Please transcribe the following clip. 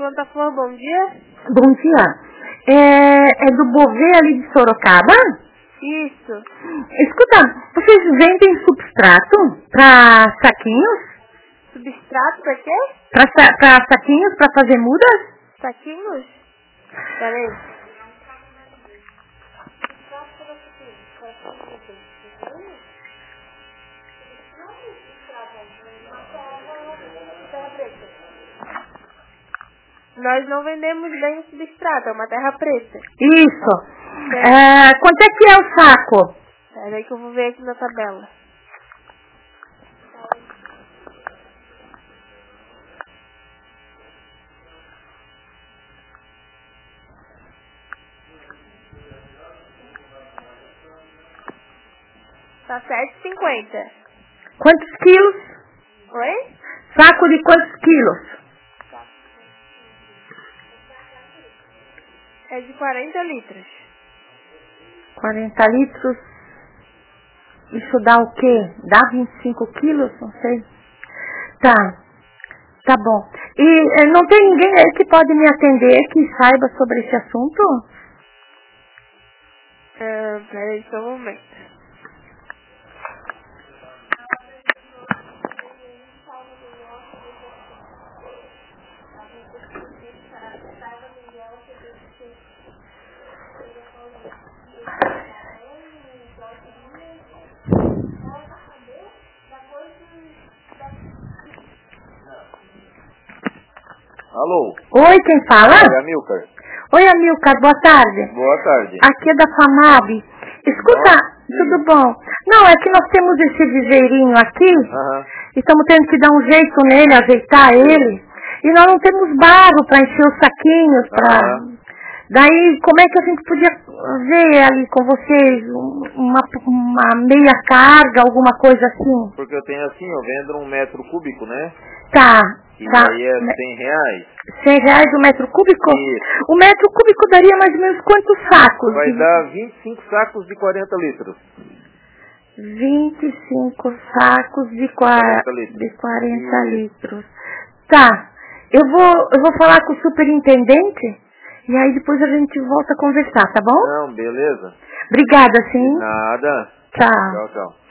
Planta-Flor, bom dia. Bom dia. É do Bovê ali de Sorocaba? Isso. Escuta, vocês vendem substrato para saquinhos? Substrato pra quê? Para saquinhos, para fazer mudas? Saquinhos? Peraí. Nós não vendemos bem o substrato, é uma terra preta. Isso. Quanto é que é o saco? Peraí que eu vou ver aqui na tabela. Tá R$7,50. Quantos quilos? Oi? Saco de quantos quilos? É de 40 litros. 40 litros. Isso dá o quê? Dá 25 quilos? Não sei. Tá bom. E não tem ninguém aí que pode me atender que saiba sobre esse assunto? Peraí só um momento. Alô? Oi, quem fala? É Amilcar. Oi, Amilcar, boa tarde. Boa tarde. Aqui é da FAMAB. Escuta, tudo bom? Não, é que nós temos esse viveirinho aqui, e estamos tendo que dar um jeito nele, ajeitar ele, e nós não temos barro para encher os saquinhos, Daí, como é que a gente podia ver ali com vocês uma meia carga, alguma coisa assim? Porque eu tenho assim, eu vendo 1 metro cúbico, né? Tá. E aí é R$100. R$100 o metro cúbico? Isso. O metro cúbico daria mais ou menos quantos sacos? Vai dar 25 sacos de 40 litros. 25 sacos de 40 litros. Tá. Eu vou falar com o superintendente e aí depois a gente volta a conversar, tá bom? Não, beleza. Obrigada, sim. Nada. Tchau. Tchau, tchau.